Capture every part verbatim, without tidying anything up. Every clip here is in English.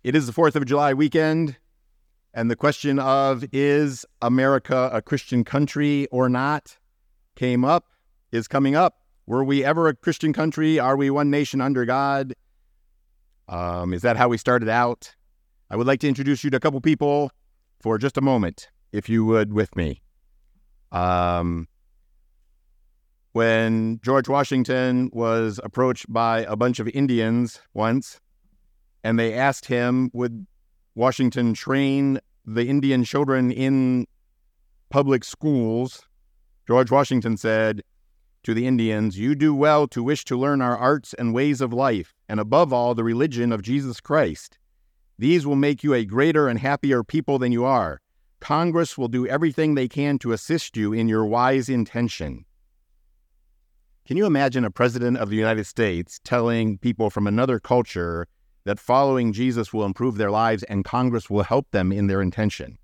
It is the fourth of July weekend, and the question of is America a Christian country or not came up, is coming up. Were we ever a Christian country? Are we one nation under God? Um, is that how we started out? I would like to introduce you to a couple people for just a moment, if you would with me. Um, when George Washington was approached by a bunch of Indians once, and they asked him, would Washington train the Indian children in public schools? George Washington said to the Indians, "You do well to wish to learn our arts and ways of life, and above all, the religion of Jesus Christ. These will make you a greater and happier people than you are. Congress will do everything they can to assist you in your wise intention." Can you imagine a president of the United States telling people from another culture that following Jesus will improve their lives and Congress will help them in their intention?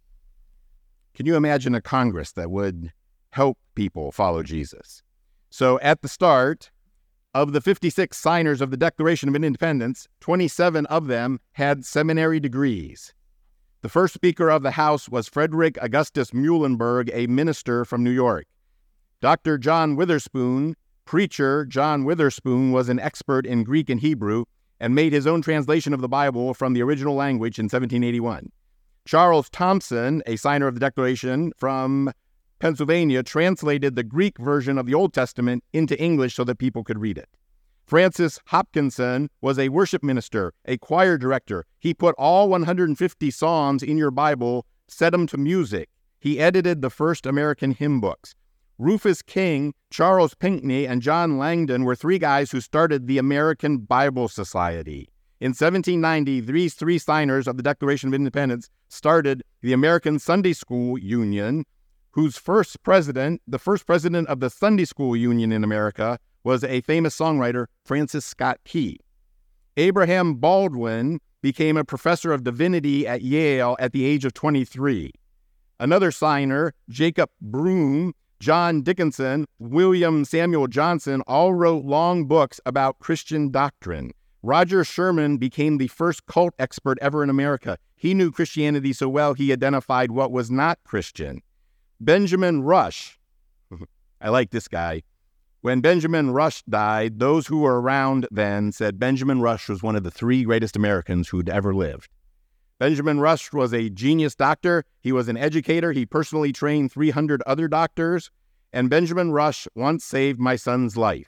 Can you imagine a Congress that would help people follow Jesus? So at the start, of the fifty-six signers of the Declaration of Independence, twenty-seven of them had seminary degrees. The first Speaker of the House was Frederick Augustus Muhlenberg, a minister from New York. Doctor John Witherspoon, preacher John Witherspoon, was an expert in Greek and Hebrew and made his own translation of the Bible from the original language in seventeen eighty-one. Charles Thompson, a signer of the Declaration from Pennsylvania, translated the Greek version of the Old Testament into English so that people could read it. Francis Hopkinson was a worship minister, a choir director. He put all one hundred fifty psalms in your Bible, set them to music. He edited the first American hymn books. Rufus King, Charles Pinckney, and John Langdon were three guys who started the American Bible Society. In seventeen ninety, these three signers of the Declaration of Independence started the American Sunday School Union, whose first president, the first president of the Sunday School Union in America, was a famous songwriter, Francis Scott Key. Abraham Baldwin became a professor of divinity at Yale at the age of twenty-three. Another signer, Jacob Broom, John Dickinson, William Samuel Johnson, all wrote long books about Christian doctrine. Roger Sherman became the first cult expert ever in America. He knew Christianity so well he identified what was not Christian. Benjamin Rush, I like this guy. When Benjamin Rush died, those who were around then said Benjamin Rush was one of the three greatest Americans who'd ever lived. Benjamin Rush was a genius doctor. He was an educator. He personally trained three hundred other doctors. And Benjamin Rush once saved my son's life.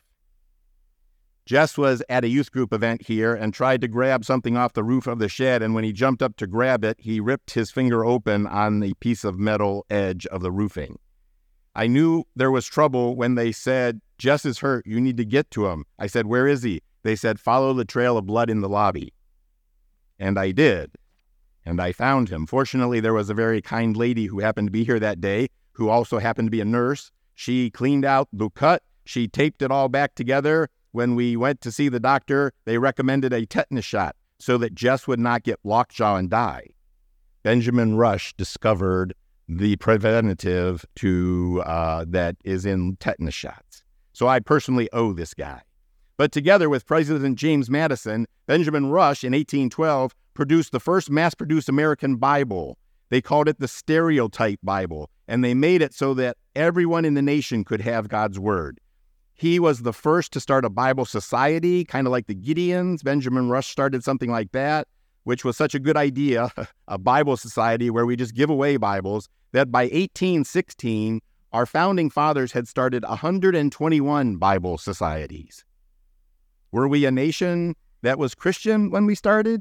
Jess was at a youth group event here and tried to grab something off the roof of the shed. And when he jumped up to grab it, he ripped his finger open on the piece of metal edge of the roofing. I knew there was trouble when they said, "Jess is hurt. You need to get to him." I said, "Where is he?" They said, "Follow the trail of blood in the lobby." And I did. And I found him. Fortunately, there was a very kind lady who happened to be here that day, who also happened to be a nurse. She cleaned out the cut. She taped it all back together. When we went to see the doctor, they recommended a tetanus shot so that Jess would not get lockjaw and die. Benjamin Rush discovered the preventative to uh, that is in tetanus shots. So I personally owe this guy. But together with President James Madison, Benjamin Rush in eighteen twelve produced the first mass-produced American Bible. They called it the Stereotype Bible, and they made it so that everyone in the nation could have God's Word. He was the first to start a Bible society, kind of like the Gideons. Benjamin Rush started something like that, which was such a good idea, a Bible society where we just give away Bibles, that by eighteen sixteen, our founding fathers had started one hundred twenty-one Bible societies. Were we a nation that was Christian when we started?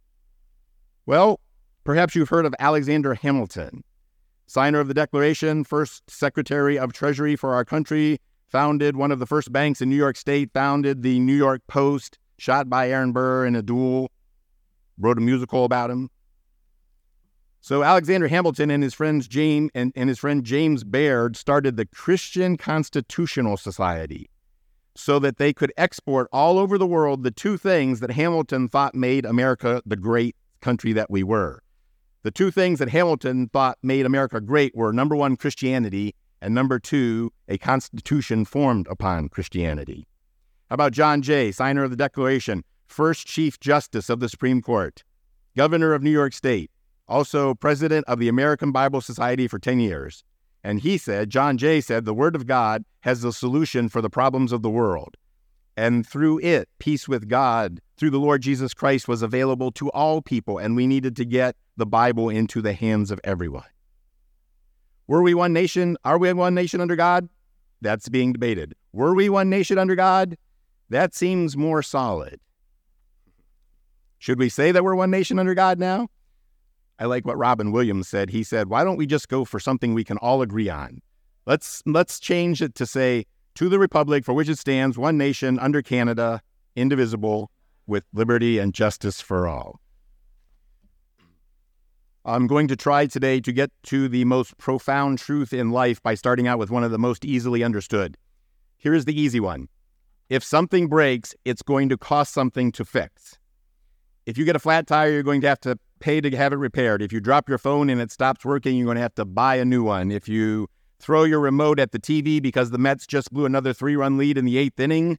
Well, perhaps you've heard of Alexander Hamilton, signer of the Declaration, first Secretary of Treasury for our country, founded one of the first banks in New York State, founded the New York Post, shot by Aaron Burr in a duel, wrote a musical about him. So Alexander Hamilton and his friends James and, and his friend James Baird started the Christian Constitutional Society so that they could export all over the world the two things that Hamilton thought made America the great country that we were. The two things that Hamilton thought made America great were, number one, Christianity, and number two, a constitution formed upon Christianity. How about John Jay, signer of the Declaration, first Chief Justice of the Supreme Court? governor of New York State, also president of the American Bible Society for ten years. And he said, John Jay said, the Word of God has the solution for the problems of the world. And through it, peace with God, through the Lord Jesus Christ, was available to all people, and we needed to get the Bible into the hands of everyone. Were we one nation? Are we one nation under God? That's being debated. Were we one nation under God? That seems more solid. Should we say that we're one nation under God now? I like what Robin Williams said. He said, why don't we just go for something we can all agree on? Let's let's change it to say, to the republic for which it stands, one nation under Canada, indivisible, with liberty and justice for all. I'm going to try today to get to the most profound truth in life by starting out with one of the most easily understood. Here's the easy one. If something breaks, it's going to cost something to fix. If you get a flat tire, you're going to have to pay to have it repaired. If you drop your phone and it stops working, you're going to have to buy a new one. If you throw your remote at the T V because the Mets just blew another three-run lead in the eighth inning,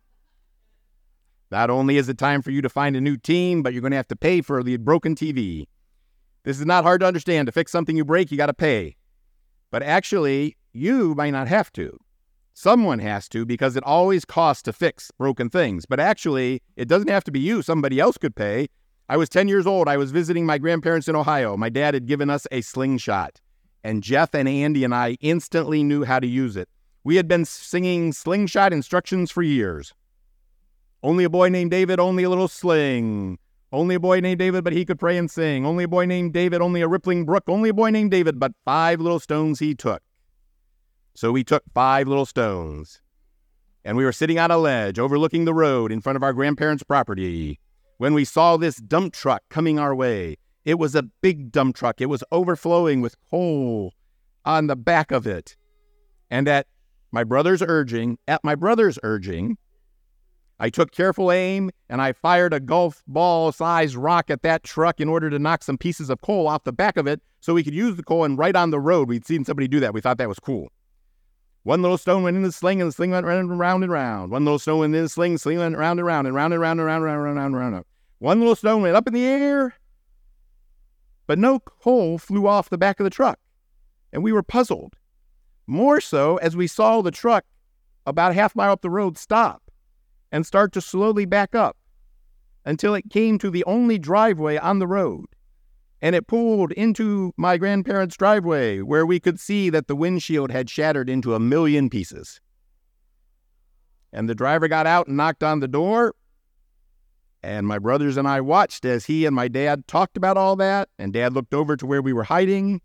not only is it time for you to find a new team, but you're going to have to pay for the broken T V. This is not hard to understand. To fix something you break, you got to pay. But actually, you might not have to. Someone has to, because it always costs to fix broken things. But actually, it doesn't have to be you. Somebody else could pay. I was ten years old. I was visiting my grandparents in Ohio. My dad had given us a slingshot, and Jeff and Andy and I instantly knew how to use it. We had been singing slingshot instructions for years. Only a boy named David, only a little sling. Only a boy named David, but he could pray and sing. Only a boy named David, only a rippling brook. Only a boy named David, but five little stones he took. So we took five little stones, and we were sitting on a ledge overlooking the road in front of our grandparents' property when we saw this dump truck coming our way. It was a big dump truck. It was overflowing with coal on the back of it. And at my brother's urging, at my brother's urging, I took careful aim, and I fired a golf ball-sized rock at that truck in order to knock some pieces of coal off the back of it so we could use the coal and right on the road. We'd seen somebody do that. We thought that was cool. One little stone went in the sling, and the sling went round and round and round. One little stone went in the sling, the sling went round and round and round and round and round and round and round and round. One little stone went up in the air, but no coal flew off the back of the truck, and we were puzzled. More so as we saw the truck about a half mile up the road stop and start to slowly back up until it came to the only driveway on the road. And it pulled into my grandparents' driveway, where we could see that the windshield had shattered into a million pieces. And the driver got out and knocked on the door, and my brothers and I watched as he and my dad talked about all that, and Dad looked over to where we were hiding.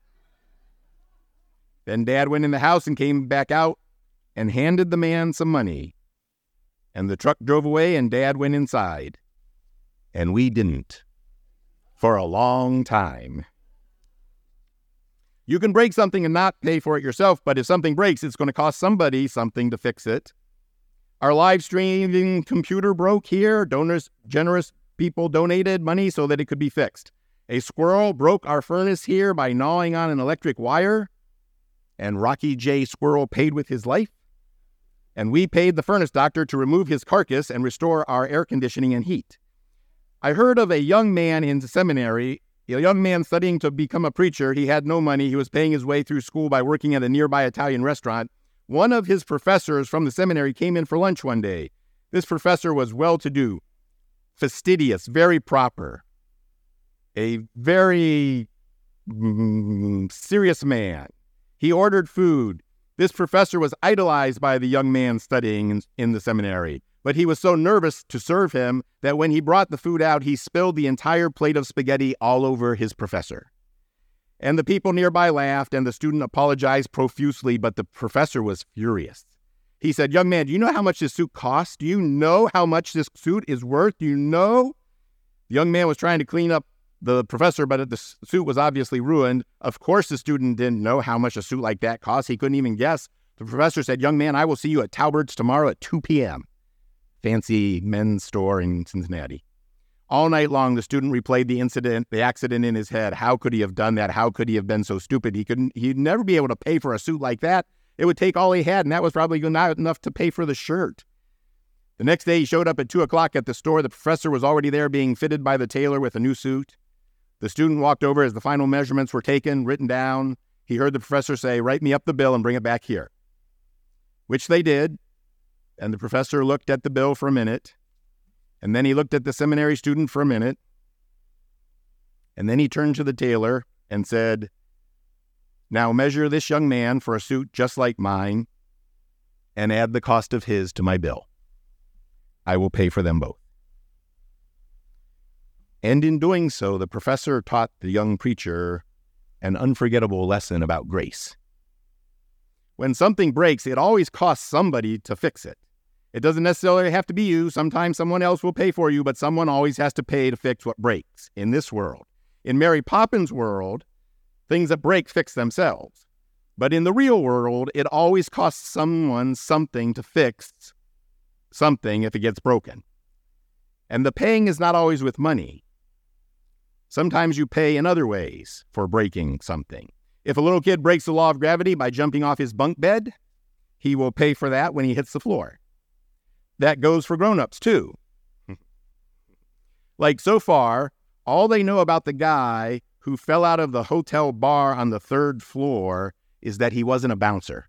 Then Dad went in the house and came back out and handed the man some money. And the truck drove away, and Dad went inside. And we didn't. For a long time. You can break something and not pay for it yourself, but if something breaks, it's going to cost somebody something to fix it. Our live streaming computer broke here. Donors, generous people donated money so that it could be fixed. A squirrel broke our furnace here by gnawing on an electric wire, and Rocky J. Squirrel paid with his life. And we paid the furnace doctor to remove his carcass and restore our air conditioning and heat. I heard of a young man in seminary, a young man studying to become a preacher. He had no money. He was paying his way through school by working at a nearby Italian restaurant. One of his professors from the seminary came in for lunch one day. This professor was well-to-do, fastidious, very proper, a very mm, serious man. He ordered food. This professor was idolized by the young man studying in, in the seminary. But he was so nervous to serve him that when he brought the food out, he spilled the entire plate of spaghetti all over his professor. And the people nearby laughed, and the student apologized profusely, but the professor was furious. He said, "Young man, do you know how much this suit costs? Do you know how much this suit is worth? Do you know?" The young man was trying to clean up the professor, but the suit was obviously ruined. Of course, the student didn't know how much a suit like that cost. He couldn't even guess. The professor said, "Young man, I will see you at Talbert's tomorrow at two p.m. Fancy men's store in Cincinnati." All night long, the student replayed the incident, the accident in his head. How could he have done that? How could he have been so stupid? He couldn't, he'd never be able to pay for a suit like that. It would take all he had, and that was probably not enough to pay for the shirt. The next day he showed up at two o'clock at the store. The professor was already there being fitted by the tailor with a new suit. The student walked over as the final measurements were taken, written down. He heard the professor say, "Write me up the bill and bring it back here," which they did. And the professor looked at the bill for a minute. And then he looked at the seminary student for a minute. And then he turned to the tailor and said, "Now measure this young man for a suit just like mine and add the cost of his to my bill. I will pay for them both." And in doing so, the professor taught the young preacher an unforgettable lesson about grace. When something breaks, it always costs somebody to fix it. It doesn't necessarily have to be you. Sometimes someone else will pay for you, but someone always has to pay to fix what breaks in this world. In Mary Poppins' world, things that break fix themselves. But in the real world, it always costs someone something to fix something if it gets broken. And the paying is not always with money. Sometimes you pay in other ways for breaking something. If a little kid breaks the law of gravity by jumping off his bunk bed, he will pay for that when he hits the floor. That goes for grown-ups too. Like so far, all they know about the guy who fell out of the hotel bar on the third floor is that he wasn't a bouncer.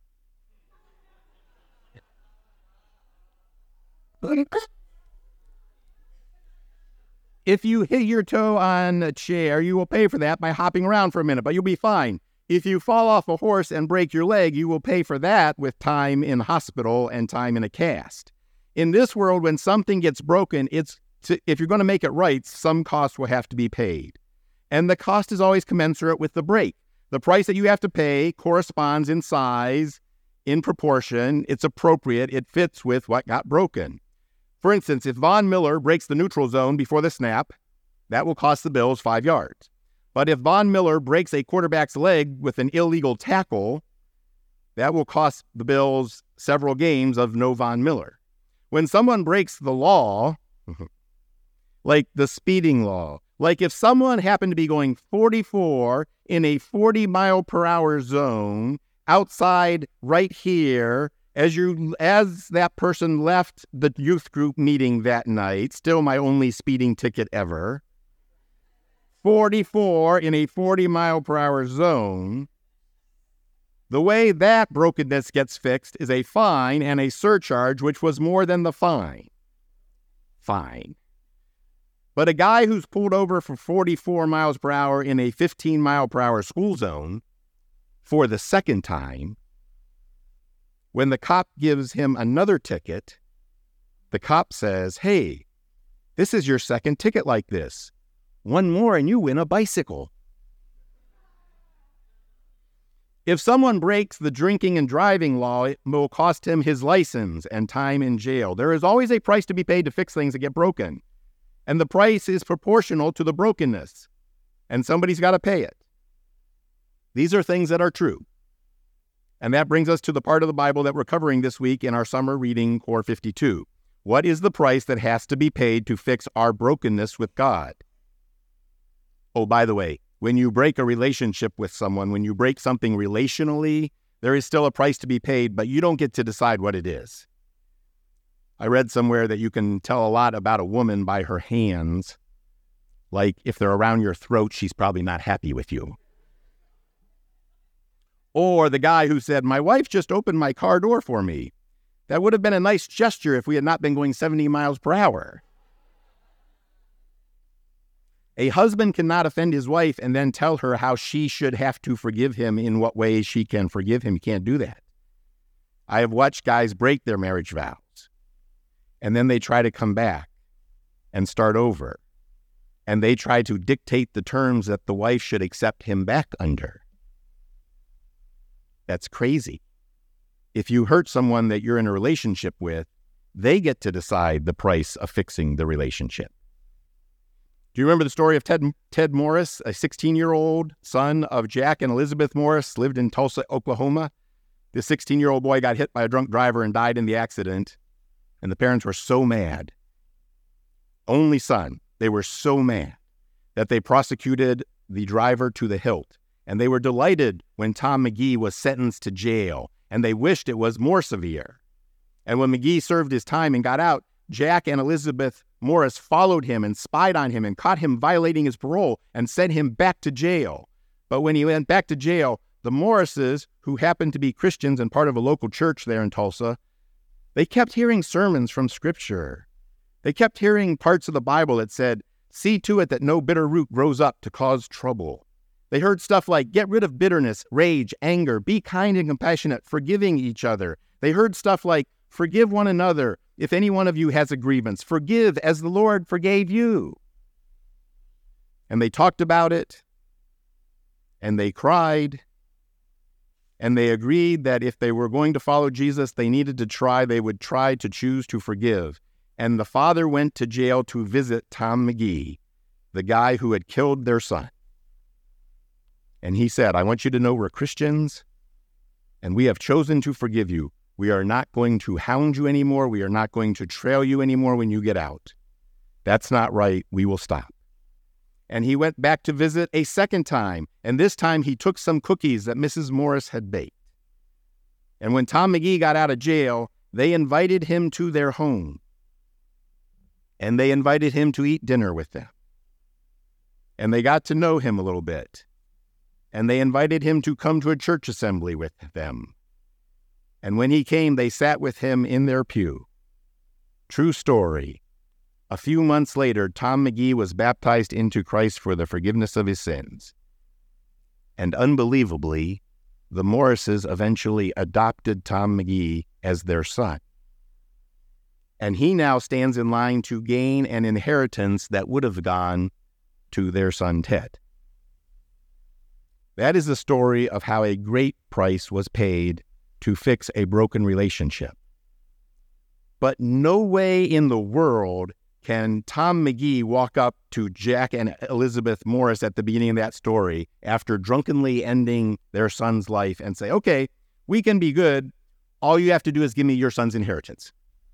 If you hit your toe on a chair, you will pay for that by hopping around for a minute, but you'll be fine. If you fall off a horse and break your leg, you will pay for that with time in hospital and time in a cast. In this world, when something gets broken, it's to, if you're going to make it right, some cost will have to be paid. And the cost is always commensurate with the break. The price that you have to pay corresponds in size, in proportion. It's appropriate. It fits with what got broken. For instance, if Von Miller breaks the neutral zone before the snap, that will cost the Bills five yards. But if Von Miller breaks a quarterback's leg with an illegal tackle, that will cost the Bills several games of no Von Miller. When someone breaks the law, like the speeding law, like if someone happened to be going forty-four in a forty mile per hour zone outside right here, as you as that person left the youth group meeting that night, still my only speeding ticket ever, forty-four in a forty mile per hour zone, the way that brokenness gets fixed is a fine and a surcharge, which was more than the fine. Fine. But a guy who's pulled over for forty-four miles per hour in a fifteen mile per hour school zone for the second time, when the cop gives him another ticket, the cop says, "Hey, this is your second ticket like this. One more and you win a bicycle." If someone breaks the drinking and driving law, it will cost him his license and time in jail. There is always a price to be paid to fix things that get broken. And the price is proportional to the brokenness. And somebody's got to pay it. These are things that are true. And that brings us to the part of the Bible that we're covering this week in our summer reading, Core fifty-two. What is the price that has to be paid to fix our brokenness with God? Oh, by the way, when you break a relationship with someone, when you break something relationally, there is still a price to be paid, but you don't get to decide what it is. I read somewhere that you can tell a lot about a woman by her hands. Like if they're around your throat, she's probably not happy with you. Or the guy who said, "My wife just opened my car door for me. That would have been a nice gesture if we had not been going seventy miles per hour. A husband cannot offend his wife and then tell her how she should have to forgive him, in what ways she can forgive him. You can't do that. I have watched guys break their marriage vows, and then they try to come back and start over, and they try to dictate the terms that the wife should accept him back under. That's crazy. If you hurt someone that you're in a relationship with, they get to decide the price of fixing the relationship. Do you remember the story of Ted, Ted Morris, a sixteen-year-old son of Jack and Elizabeth Morris, lived in Tulsa, Oklahoma? This sixteen-year-old boy got hit by a drunk driver and died in the accident, and the parents were so mad. Only son. They were so mad that they prosecuted the driver to the hilt, and they were delighted when Tom McGee was sentenced to jail, and they wished it was more severe. And when McGee served his time and got out, Jack and Elizabeth Morris followed him and spied on him and caught him violating his parole and sent him back to jail. But when he went back to jail, the Morrises, who happened to be Christians and part of a local church there in Tulsa, they kept hearing sermons from Scripture. They kept hearing parts of the Bible that said, "See to it that no bitter root grows up to cause trouble." They heard stuff like, "Get rid of bitterness, rage, anger, be kind and compassionate, forgiving each other." They heard stuff like, "Forgive one another. If any one of you has a grievance, forgive as the Lord forgave you." And they talked about it, and they cried, and they agreed that if they were going to follow Jesus, they needed to try, they would try to choose to forgive. And the father went to jail to visit Tom McGee, the guy who had killed their son. And he said, "I want you to know we're Christians, and we have chosen to forgive you. We are not going to hound you anymore. We are not going to trail you anymore when you get out. That's not right. We will stop." And he went back to visit a second time, and this time he took some cookies that Missus Morris had baked. And when Tom McGee got out of jail, they invited him to their home, and they invited him to eat dinner with them. And they got to know him a little bit, and they invited him to come to a church assembly with them. And when he came, they sat with him in their pew. True story. A few months later, Tom McGee was baptized into Christ for the forgiveness of his sins. And unbelievably, the Morrises eventually adopted Tom McGee as their son. And he now stands in line to gain an inheritance that would have gone to their son Ted. That is the story of how a great price was paid to fix a broken relationship. But no way in the world can Tom McGee walk up to Jack and Elizabeth Morris at the beginning of that story after drunkenly ending their son's life and say, "Okay, we can be good. All you have to do is give me your son's inheritance."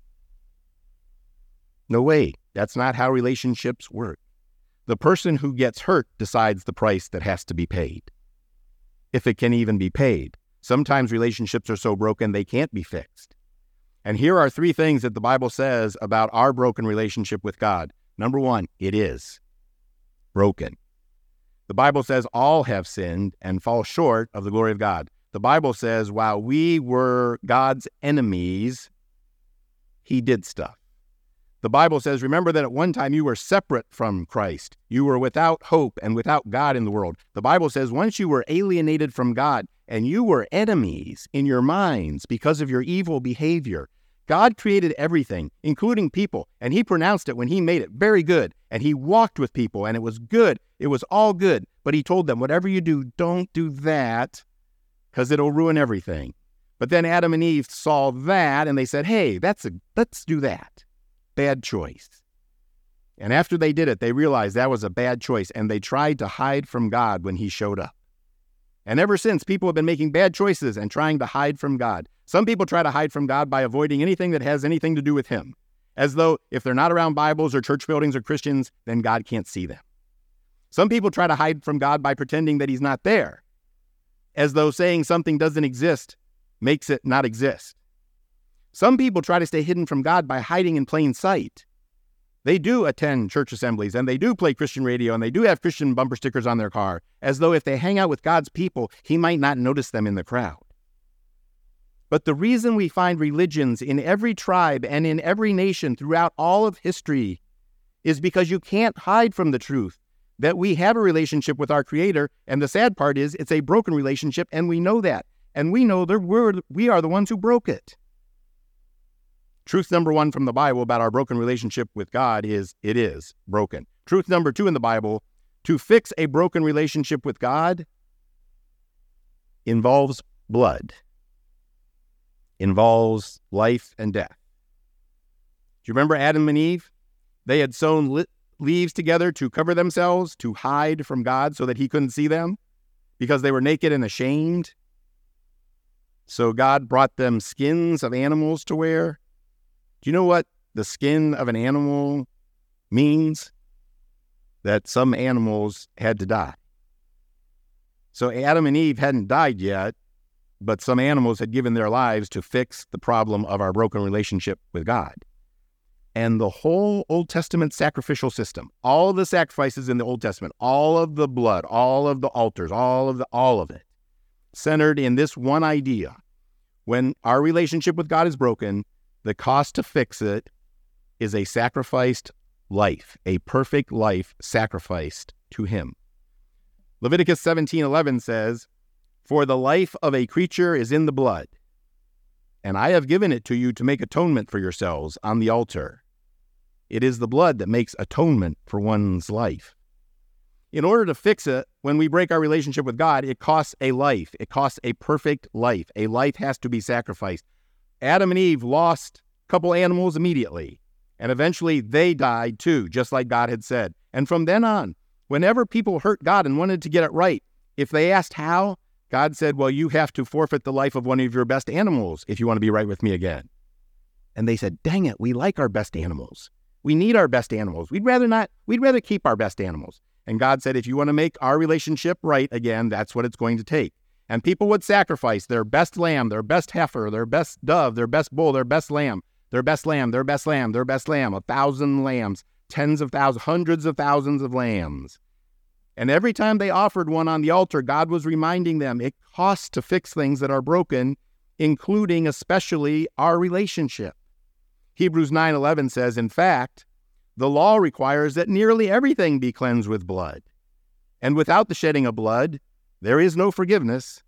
No way. That's not how relationships work. The person who gets hurt decides the price that has to be paid, if it can even be paid. Sometimes relationships are so broken they can't be fixed. And here are three things that the Bible says about our broken relationship with God. Number one, it is broken. The Bible says all have sinned and fall short of the glory of God. The Bible says while we were God's enemies, he did stuff. The Bible says, remember that at one time you were separate from Christ. You were without hope and without God in the world. The Bible says once you were alienated from God and you were enemies in your minds because of your evil behavior, God created everything, including people, and he pronounced it when he made it very good. And he walked with people and it was good. It was all good. But he told them, whatever you do, don't do that because it'll ruin everything. But then Adam and Eve saw that and they said, hey, that's a, let's do that. Bad choice. And after they did it, they realized that was a bad choice, and they tried to hide from God when he showed up. And ever since, people have been making bad choices and trying to hide from God. Some people try to hide from God by avoiding anything that has anything to do with him, as though if they're not around Bibles or church buildings or Christians, then God can't see them. Some people try to hide from God by pretending that he's not there, as though saying something doesn't exist makes it not exist. Some people try to stay hidden from God by hiding in plain sight. They do attend church assemblies, and they do play Christian radio, and they do have Christian bumper stickers on their car, as though if they hang out with God's people, he might not notice them in the crowd. But the reason we find religions in every tribe and in every nation throughout all of history is because you can't hide from the truth that we have a relationship with our Creator, and the sad part is it's a broken relationship, and we know that. And we know that we're, we are the ones who broke it. Truth number one from the Bible about our broken relationship with God is it is broken. Truth number two in the Bible, to fix a broken relationship with God involves blood, involves life and death. Do you remember Adam and Eve? They had sewn li- leaves together to cover themselves, to hide from God so that he couldn't see them because they were naked and ashamed. So God brought them skins of animals to wear. Do you know what the skin of an animal means? That some animals had to die. So Adam and Eve hadn't died yet, but some animals had given their lives to fix the problem of our broken relationship with God. And the whole Old Testament sacrificial system, all of the sacrifices in the Old Testament, all of the blood, all of the altars, all of the, all of it, centered in this one idea. When our relationship with God is broken, the cost to fix it is a sacrificed life, a perfect life sacrificed to him. Leviticus seventeen eleven says, "For the life of a creature is in the blood, and I have given it to you to make atonement for yourselves on the altar." It is the blood that makes atonement for one's life. In order to fix it, when we break our relationship with God, it costs a life. It costs a perfect life. A life has to be sacrificed. Adam and Eve lost a couple animals immediately, and eventually they died too, just like God had said. And from then on, whenever people hurt God and wanted to get it right, if they asked how, God said, well, you have to forfeit the life of one of your best animals if you want to be right with me again. And they said, dang it, we like our best animals. We need our best animals. We'd rather not, we'd rather keep our best animals. And God said, if you want to make our relationship right again, that's what it's going to take. And people would sacrifice their best lamb, their best heifer, their best dove, their best bull, their best lamb, their best lamb, their best lamb, their best lamb, a thousand lambs, tens of thousands, hundreds of thousands of lambs. And every time they offered one on the altar, God was reminding them it costs to fix things that are broken, including especially our relationship. Hebrews nine eleven says, in fact, the law requires that nearly everything be cleansed with blood. And without the shedding of blood, there is no forgiveness.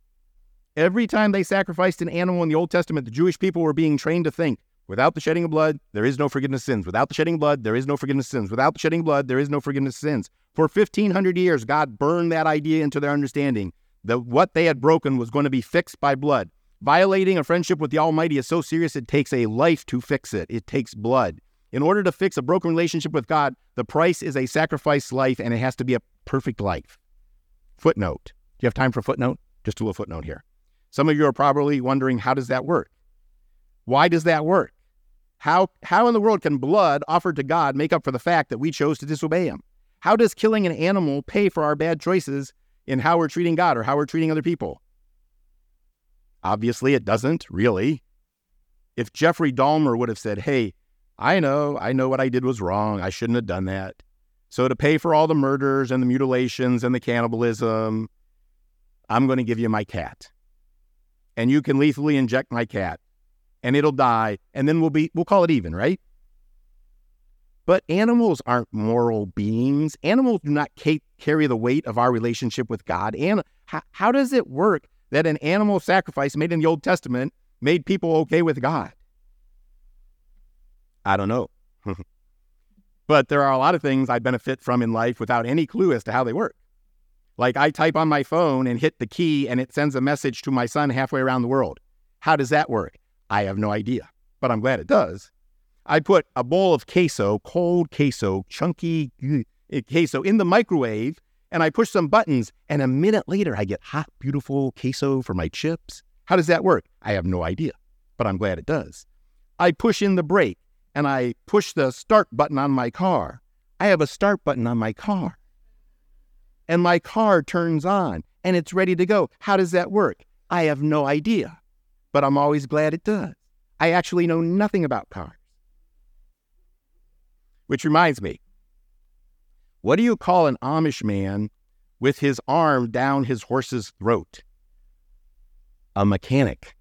Every time they sacrificed an animal in the Old Testament, the Jewish people were being trained to think, without the shedding of blood, there is no forgiveness of sins. Without the shedding of blood, there is no forgiveness of sins. Without the shedding of blood, there is no forgiveness of sins. For fifteen hundred years, God burned that idea into their understanding that what they had broken was going to be fixed by blood. Violating a friendship with the Almighty is so serious it takes a life to fix it. It takes blood. In order to fix a broken relationship with God, the price is a sacrificed life, and it has to be a perfect life. Footnote. Do you have time for a footnote? Just a little footnote here. Some of you are probably wondering, how does that work? Why does that work? How, how in the world can blood offered to God make up for the fact that we chose to disobey him? How does killing an animal pay for our bad choices in how we're treating God or how we're treating other people? Obviously, it doesn't, really. If Jeffrey Dahmer would have said, hey, I know, I know what I did was wrong. I shouldn't have done that. So to pay for all the murders and the mutilations and the cannibalism, I'm going to give you my cat. And you can lethally inject my cat, and it'll die, and then we'll be, we'll call it even, right? But animals aren't moral beings. Animals do not ca- carry the weight of our relationship with God. And how, how does it work that an animal sacrifice made in the Old Testament made people okay with God? I don't know. But there are a lot of things I benefit from in life without any clue as to how they work. Like I type on my phone and hit the key and it sends a message to my son halfway around the world. How does that work? I have no idea, but I'm glad it does. I put a bowl of queso, cold queso, chunky queso in the microwave, and I push some buttons, and a minute later I get hot, beautiful queso for my chips. How does that work? I have no idea, but I'm glad it does. I push in the brake, and I push the start button on my car. I have a start button on my car. And my car turns on, and it's ready to go. How does that work? I have no idea, but I'm always glad it does. I actually know nothing about cars. Which reminds me, what do you call an Amish man with his arm down his horse's throat? A mechanic.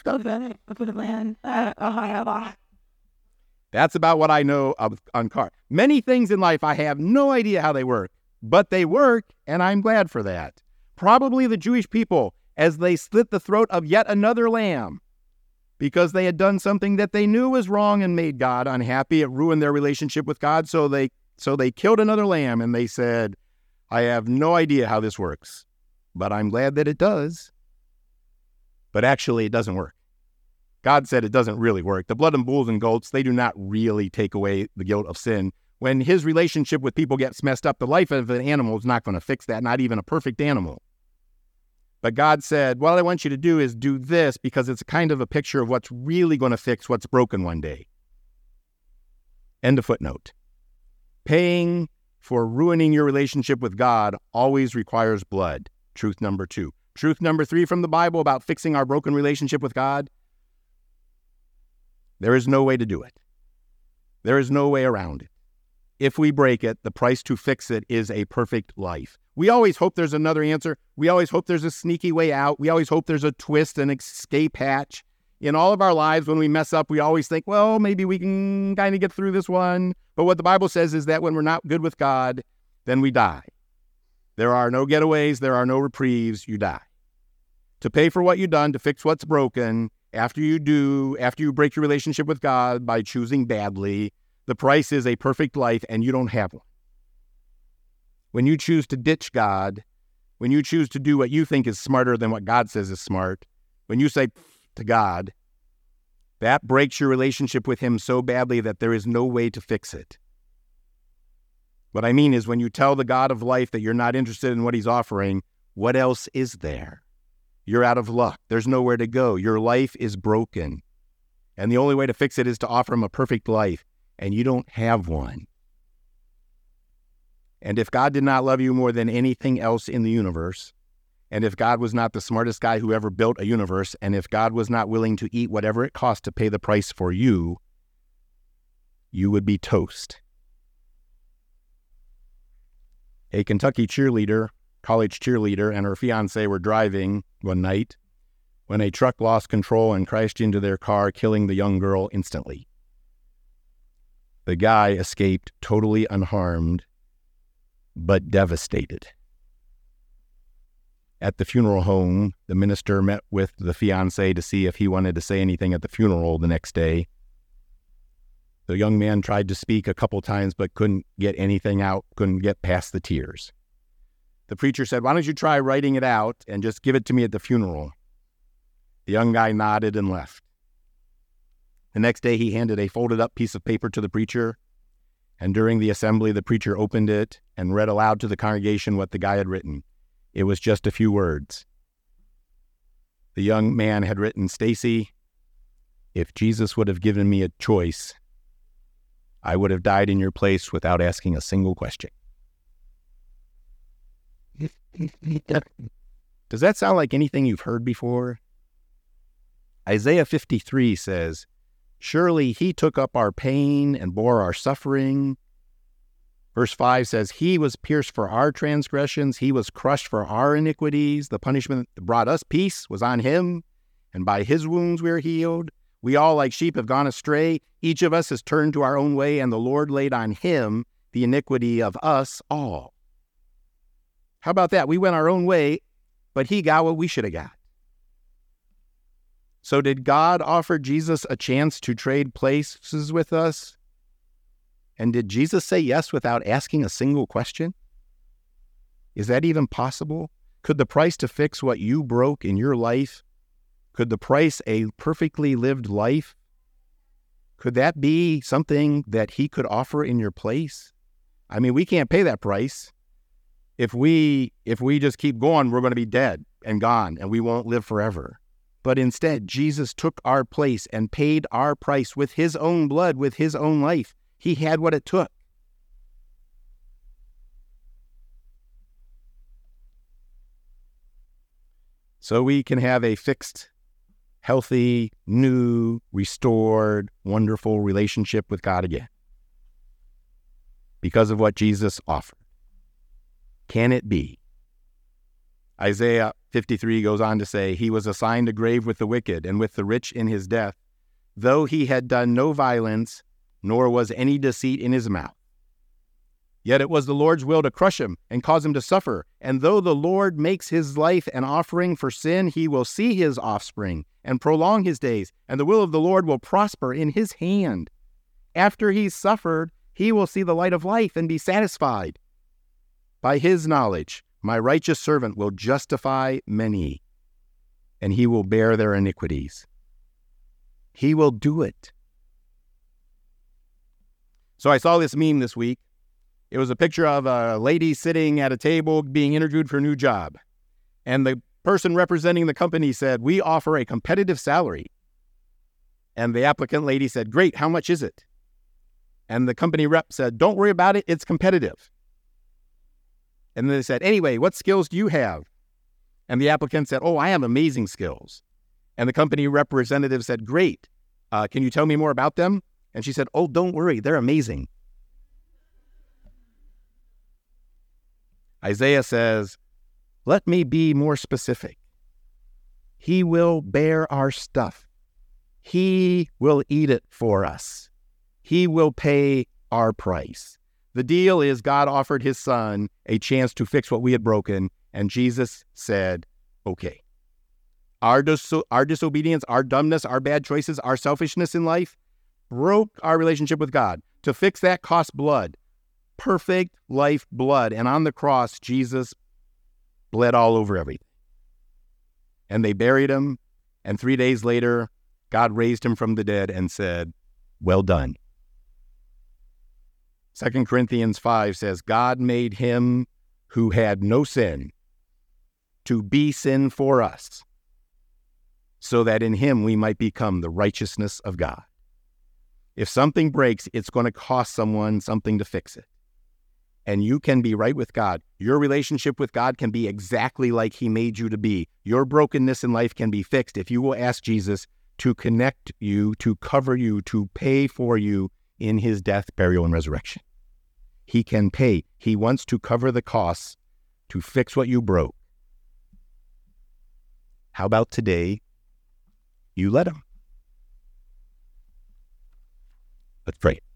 That's about what I know of, on cars. Many things in life I have no idea how they work, but they work, and I'm glad for that. Probably the Jewish people, as they slit the throat of yet another lamb, because they had done something that they knew was wrong and made God unhappy. It ruined their relationship with God, so they so they killed another lamb, and they said, I have no idea how this works, but I'm glad that it does. But actually, it doesn't work. God said it doesn't really work. The blood and bulls and goats, they do not really take away the guilt of sin. When his relationship with people gets messed up, the life of an animal is not going to fix that, not even a perfect animal. But God said, what I want you to do is do this because it's kind of a picture of what's really going to fix what's broken one day. End of footnote. Paying for ruining your relationship with God always requires blood. Truth number two. Truth number three from the Bible about fixing our broken relationship with God. There is no way to do it. There is no way around it. If we break it, the price to fix it is a perfect life. We always hope there's another answer. We always hope there's a sneaky way out. We always hope there's a twist, an escape hatch. In all of our lives, when we mess up, we always think, well, maybe we can kind of get through this one. But what the Bible says is that when we're not good with God, then we die. There are no getaways. There are no reprieves. You die. To pay for what you've done, to fix what's broken, after you do, after you break your relationship with God by choosing badly, the price is a perfect life, and you don't have one. When you choose to ditch God, when you choose to do what you think is smarter than what God says is smart, when you say to God, that breaks your relationship with him so badly that there is no way to fix it. What I mean is when you tell the God of life that you're not interested in what he's offering, what else is there? You're out of luck. There's nowhere to go. Your life is broken. And the only way to fix it is to offer him a perfect life. And you don't have one. And if God did not love you more than anything else in the universe, and if God was not the smartest guy who ever built a universe, and if God was not willing to eat whatever it cost to pay the price for you, you would be toast. A Kentucky cheerleader, college cheerleader, and her fiancé were driving one night when a truck lost control and crashed into their car, killing the young girl instantly. The guy escaped totally unharmed, but devastated. At the funeral home, the minister met with the fiancé to see if he wanted to say anything at the funeral the next day. The young man tried to speak a couple times, but couldn't get anything out, couldn't get past the tears. The preacher said, "Why don't you try writing it out and just give it to me at the funeral?" The young guy nodded and left. The next day, he handed a folded-up piece of paper to the preacher, and during the assembly, the preacher opened it and read aloud to the congregation what the guy had written. It was just a few words. The young man had written, "Stacy, if Jesus would have given me a choice, I would have died in your place without asking a single question." Does that sound like anything you've heard before? Isaiah fifty-three says, "Surely he took up our pain and bore our suffering." Verse five says, "He was pierced for our transgressions. He was crushed for our iniquities. The punishment that brought us peace was on him, and by his wounds we are healed. We all like sheep have gone astray. Each of us has turned to our own way, and the Lord laid on him the iniquity of us all." How about that? We went our own way, but he got what we should have got. So did God offer Jesus a chance to trade places with us? And did Jesus say yes without asking a single question? Is that even possible? Could the price to fix what you broke in your life, could the price a perfectly lived life, could that be something that he could offer in your place? I mean, we can't pay that price. If we if we just keep going, we're going to be dead and gone, and we won't live forever. But instead, Jesus took our place and paid our price with his own blood, with his own life. He had what it took. So we can have a fixed, healthy, new, restored, wonderful relationship with God again because of what Jesus offered. Can it be? Isaiah fifty-three goes on to say, "He was assigned a grave with the wicked and with the rich in his death, though he had done no violence, nor was any deceit in his mouth. Yet it was the Lord's will to crush him and cause him to suffer. And though the Lord makes his life an offering for sin, he will see his offspring and prolong his days, and the will of the Lord will prosper in his hand. After he's suffered, he will see the light of life and be satisfied. By his knowledge, my righteous servant will justify many, and he will bear their iniquities." He will do it. So I saw this meme this week. It was a picture of a lady sitting at a table being interviewed for a new job. And the person representing the company said, "We offer a competitive salary." And the applicant lady said, "Great, how much is it?" And the company rep said, "Don't worry about it, it's competitive." And then they said, "Anyway, what skills do you have?" And the applicant said, "Oh, I have amazing skills." And the company representative said, "Great, uh, can you tell me more about them?" And she said, oh, don't worry, they're amazing. Isaiah says, let me be more specific. He will bear our stuff. He will eat it for us. He will pay our price. The deal is God offered his son a chance to fix what we had broken, and Jesus said, okay. Our, dis- our disobedience, our dumbness, our bad choices, our selfishness in life broke our relationship with God. To fix that cost blood, perfect life blood. And on the cross, Jesus bled all over everything. And they buried him, and three days later, God raised him from the dead and said, well done. Second Corinthians five says, God made him who had no sin to be sin for us, so that in him we might become the righteousness of God. If something breaks, it's going to cost someone something to fix it. And you can be right with God. Your relationship with God can be exactly like he made you to be. Your brokenness in life can be fixed if you will ask Jesus to connect you, to cover you, to pay for you in his death, burial, and resurrection. He can pay. He wants to cover the costs to fix what you broke. How about today? You let him. Let's pray.